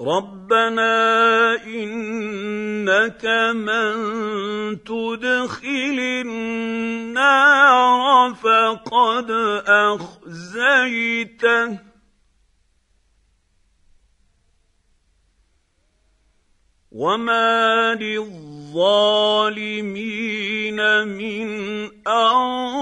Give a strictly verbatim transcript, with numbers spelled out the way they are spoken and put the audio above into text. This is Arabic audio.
رَبَّنَا إِنَّكَ مَن تُدْخِلِ النَّارَ فَقَدْ أَخْزَيْتَهُ ۖ وَمَا لِلظَّالِمِينَ مِنْ أَنصَارٍ